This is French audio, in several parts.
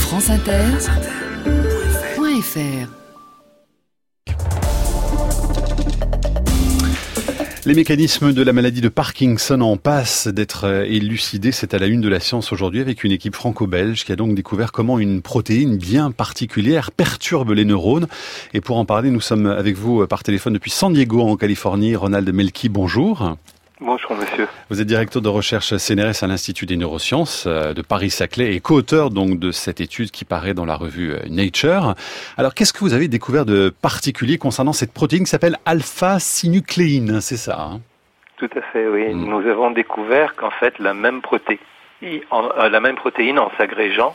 franceinter.fr. Les mécanismes de la maladie de Parkinson en passent d'être élucidés. C'est à la une de la science aujourd'hui avec une équipe franco-belge qui a donc découvert comment une protéine bien particulière perturbe les neurones. Et pour en parler, nous sommes avec vous par téléphone depuis San Diego en Californie. Ronald Melki, bonjour. Bonjour monsieur. Vous êtes directeur de recherche CNRS à l'Institut des neurosciences de Paris-Saclay et co-auteur donc de cette étude qui paraît dans la revue Nature. Alors qu'est-ce que vous avez découvert de particulier concernant cette protéine qui s'appelle alpha-synucléine, c'est ça Tout à fait, oui. Nous avons découvert qu'en fait la même protéine en s'agrégeant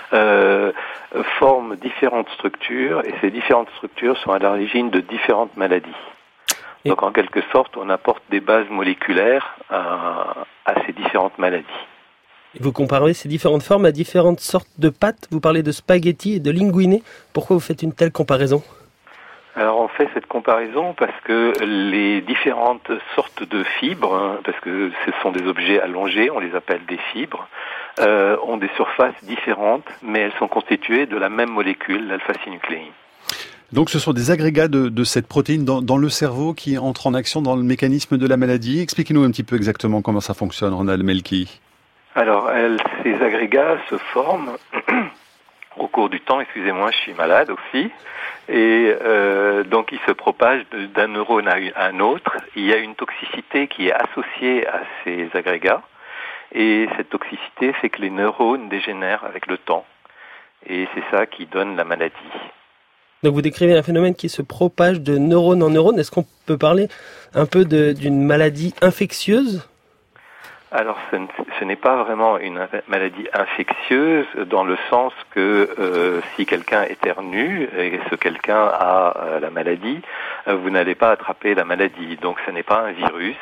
forme différentes structures et ces différentes structures sont à l'origine de différentes maladies. Donc en quelque sorte, on apporte des bases moléculaires à ces différentes maladies. Vous comparez ces différentes formes à différentes sortes de pâtes. Vous parlez de spaghetti et de linguine. Pourquoi vous faites une telle comparaison ? Alors on fait cette comparaison parce que les différentes sortes de fibres, parce que ce sont des objets allongés, on les appelle des fibres, ont des surfaces différentes, mais elles sont constituées de la même molécule, l'alpha-synucléine. Donc ce sont des agrégats de cette protéine dans le cerveau qui entrent en action dans le mécanisme de la maladie. Expliquez-nous un petit peu exactement comment ça fonctionne, Ronald Melki. Alors ces agrégats se forment au cours du temps, excusez-moi, je suis malade aussi, et donc ils se propagent d'un neurone à un autre. Il y a une toxicité qui est associée à ces agrégats, et cette toxicité fait que les neurones dégénèrent avec le temps, et c'est ça qui donne la maladie. Donc vous décrivez un phénomène qui se propage de neurone en neurone. Est-ce qu'on peut parler un peu d'une maladie infectieuse ? Alors ce n'est pas vraiment une maladie infectieuse dans le sens que si quelqu'un éternue et ce quelqu'un a la maladie, vous n'allez pas attraper la maladie. Donc ce n'est pas un virus.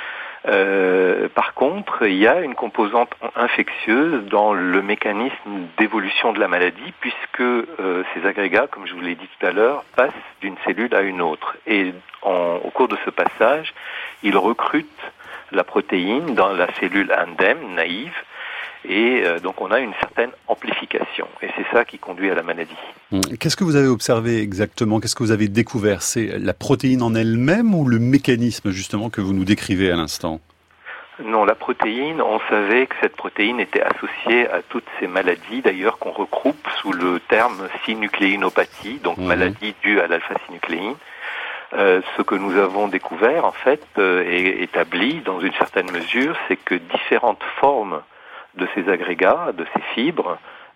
Par contre, il y a une composante infectieuse dans le mécanisme d'évolution de la maladie puisque ces agrégats, comme je vous l'ai dit tout à l'heure, passent d'une cellule à une autre. Et au cours de ce passage, ils recrutent la protéine dans la cellule indemne, naïve, et donc on a une certaine amplification. Et c'est ça qui conduit à la maladie. Qu'est-ce que vous avez observé exactement ? Qu'est-ce que vous avez découvert ? C'est la protéine en elle-même ou le mécanisme justement que vous nous décrivez à l'instant ? Non, la protéine, on savait que cette protéine était associée à toutes ces maladies, d'ailleurs qu'on regroupe sous le terme synucléinopathie, donc maladie due à l'alpha-synucléine. Ce que nous avons découvert, en fait, et établi dans une certaine mesure, c'est que différentes formes de ces agrégats, de ces fibres,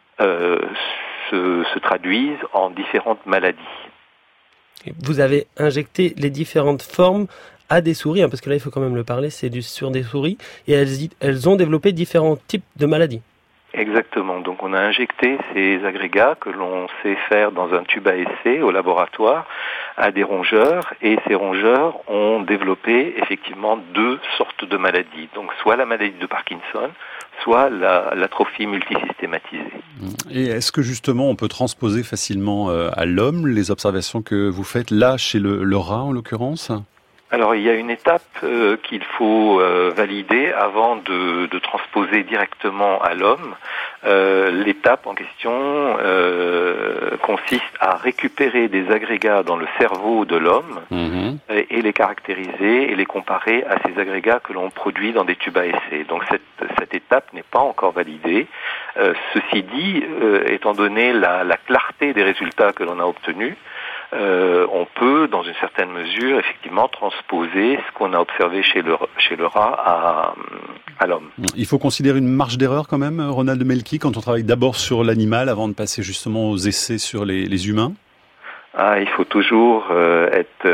se traduisent en différentes maladies. Vous avez injecté les différentes formes à des souris, parce que là il faut quand même le parler, c'est sur des souris, et elles ont développé différents types de maladies. Exactement, donc on a injecté ces agrégats que l'on sait faire dans un tube à essai au laboratoire à des rongeurs, et ces rongeurs ont développé effectivement deux sortes de maladies, donc soit la maladie de Parkinson, soit l'atrophie multisystématisée. Et est-ce que justement on peut transposer facilement à l'homme les observations que vous faites là chez le rat en l'occurrence ? Alors il y a une étape qu'il faut valider avant de transposer directement à l'homme. L'étape en question consiste à récupérer des agrégats dans le cerveau de l'homme et les caractériser et les comparer à ces agrégats que l'on produit dans des tubes à essai. Donc cette étape n'est pas encore validée. Ceci dit, étant donné la clarté des résultats que l'on a obtenus, on peut, dans une certaine mesure, effectivement, transposer ce qu'on a observé chez le rat à l'homme. Il faut considérer une marge d'erreur quand même, Ronald Melki, quand on travaille d'abord sur l'animal avant de passer justement aux essais sur les humains ? Il faut toujours être...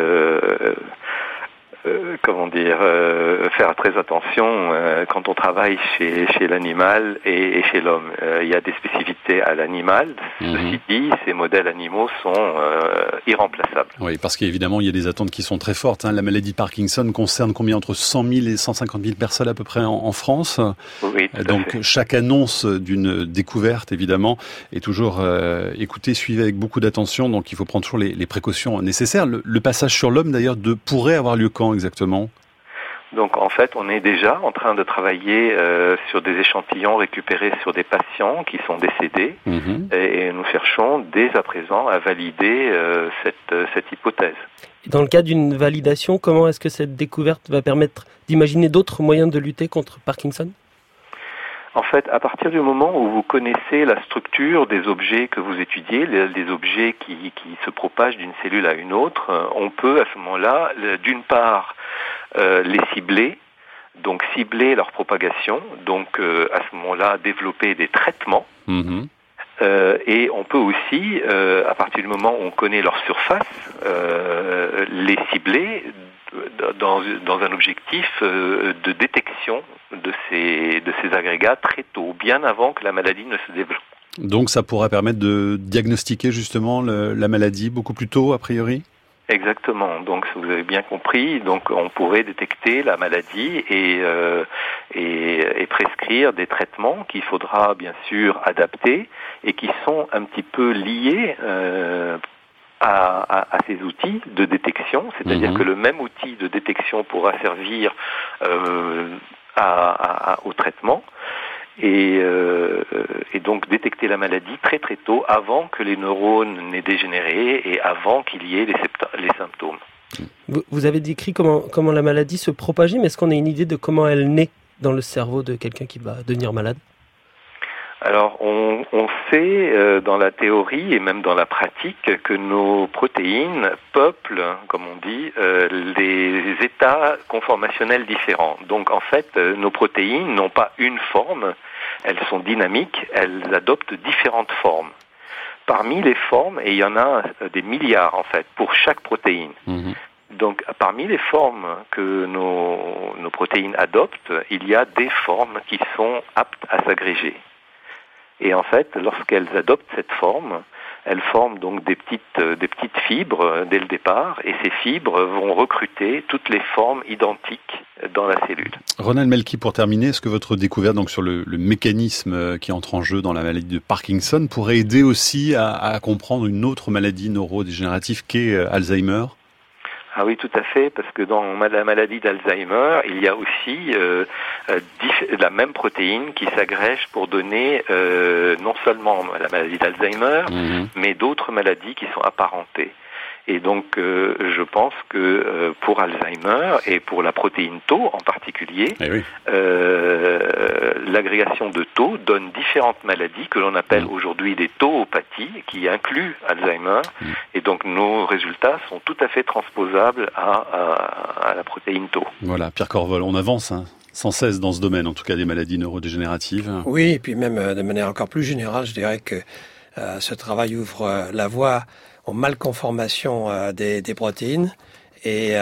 faire très attention quand on travaille chez l'animal et chez l'homme. Il y a des spécificités à l'animal. Ceci dit, ces modèles animaux sont irremplaçables. Oui, parce qu'évidemment, il y a des attentes qui sont très fortes. La maladie de Parkinson concerne combien ? Entre 100 000 et 150 000 personnes à peu près en France. Oui, tout donc, à fait. chaque annonce d'une découverte, évidemment, est toujours écoutée, suivie avec beaucoup d'attention. Donc, il faut prendre toujours les précautions nécessaires. Le passage sur l'homme, d'ailleurs, pourrait avoir lieu quand exactement ? Donc en fait, on est déjà en train de travailler sur des échantillons récupérés sur des patients qui sont décédés et nous cherchons dès à présent à valider cette hypothèse. Dans le cas d'une validation, comment est-ce que cette découverte va permettre d'imaginer d'autres moyens de lutter contre Parkinson ? En fait, à partir du moment où vous connaissez la structure des objets que vous étudiez, les objets qui se propagent d'une cellule à une autre, on peut à ce moment-là, d'une part, les cibler, donc cibler leur propagation, donc à ce moment-là développer des traitements. Et on peut aussi, à partir du moment où on connaît leur surface, les cibler dans un objectif de détection de ces agrégats très tôt, bien avant que la maladie ne se développe. Donc ça pourrait permettre de diagnostiquer justement la maladie beaucoup plus tôt, a priori ? Exactement. Donc, vous avez bien compris. Donc, on pourrait détecter la maladie et prescrire des traitements qu'il faudra bien sûr adapter et qui sont un petit peu liés à ces outils de détection. C'est-à-dire que le même outil de détection pourra servir au traitement. Et donc détecter la maladie très très tôt, avant que les neurones n'aient dégénéré et avant qu'il y ait les symptômes. Vous avez décrit comment la maladie se propageait, mais est-ce qu'on a une idée de comment elle naît dans le cerveau de quelqu'un qui va devenir malade ? Alors, on sait dans la théorie et même dans la pratique que nos protéines peuplent, comme on dit, les états conformationnels différents. Donc, en fait, nos protéines n'ont pas une forme, elles sont dynamiques, elles adoptent différentes formes. Parmi les formes, et il y en a des milliards en fait, pour chaque protéine. Donc, parmi les formes que nos protéines adoptent, il y a des formes qui sont aptes à s'agréger. Et en fait, lorsqu'elles adoptent cette forme, elles forment donc des petites fibres dès le départ, et ces fibres vont recruter toutes les formes identiques dans la cellule. Ronald Melki, pour terminer, est-ce que votre découverte donc sur le mécanisme qui entre en jeu dans la maladie de Parkinson pourrait aider aussi à comprendre une autre maladie neurodégénérative qu'est Alzheimer ? Ah oui, tout à fait, parce que dans la maladie d'Alzheimer, il y a aussi la même protéine qui s'agrège pour donner non seulement la maladie d'Alzheimer, mais d'autres maladies qui sont apparentées. Et donc, je pense que pour Alzheimer et pour la protéine Tau en particulier, l'agrégation de Tau donne différentes maladies que l'on appelle aujourd'hui des tauopathies, qui incluent Alzheimer. Et donc, nos résultats sont tout à fait transposables à la protéine Tau. Voilà, Pierre Corvol, on avance sans cesse dans ce domaine, en tout cas des maladies neurodégénératives. Oui, et puis même de manière encore plus générale, je dirais que ce travail ouvre la voie aux malconformations des protéines et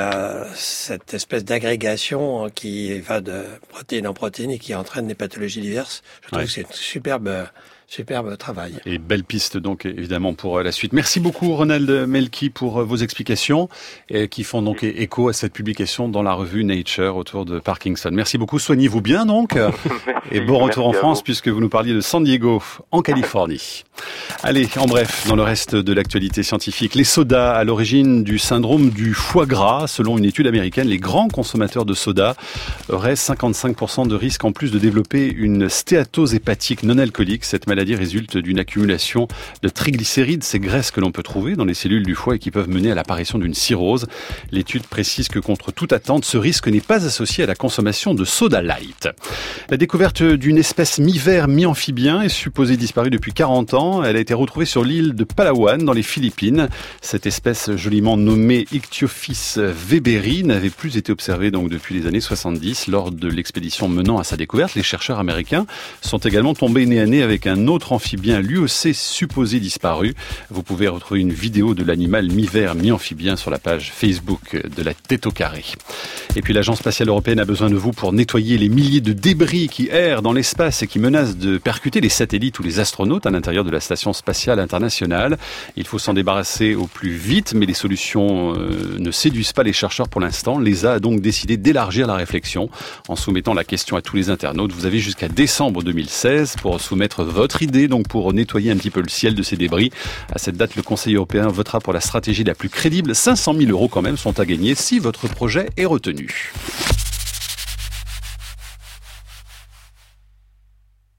cette espèce d'agrégation qui va de protéine en protéine et qui entraîne des pathologies diverses. Je trouve que c'est une superbe travail. Et belle piste donc évidemment pour la suite. Merci beaucoup Ronald Melki pour vos explications qui font donc écho à cette publication dans la revue Nature autour de Parkinson. Merci beaucoup, soignez-vous bien donc et bon retour en France puisque vous nous parliez de San Diego en Californie. Allez, en bref, dans le reste de l'actualité scientifique, les sodas à l'origine du syndrome du foie gras. Selon une étude américaine, les grands consommateurs de soda auraient 55% de risque en plus de développer une stéatose hépatique non alcoolique. Cette maladie résulte d'une accumulation de triglycérides, ces graisses que l'on peut trouver dans les cellules du foie et qui peuvent mener à l'apparition d'une cirrhose. L'étude précise que contre toute attente, ce risque n'est pas associé à la consommation de soda light. La découverte d'une espèce mi-ver, mi-amphibien est supposée disparue depuis 40 ans. Elle a été retrouvée sur l'île de Palawan, dans les Philippines. Cette espèce joliment nommée Ichthyophis weberi n'avait plus été observée donc depuis les années 70. Lors de l'expédition menant à sa découverte, les chercheurs américains sont également tombés nez à nez avec un autre amphibien, lui aussi supposé disparu. Vous pouvez retrouver une vidéo de l'animal mi-ver, mi-amphibien sur la page Facebook de la Tête au carré. Et puis l'Agence spatiale européenne a besoin de vous pour nettoyer les milliers de débris qui errent dans l'espace et qui menacent de percuter les satellites ou les astronautes à l'intérieur de la Station spatiale internationale. Il faut s'en débarrasser au plus vite, mais les solutions ne séduisent pas les chercheurs pour l'instant. L'ESA a donc décidé d'élargir la réflexion en soumettant la question à tous les internautes. Vous avez jusqu'à décembre 2016 pour soumettre votre idée, donc pour nettoyer un petit peu le ciel de ces débris. À cette date, le Conseil européen votera pour la stratégie la plus crédible. 500 000 € quand même sont à gagner si votre projet est retenu.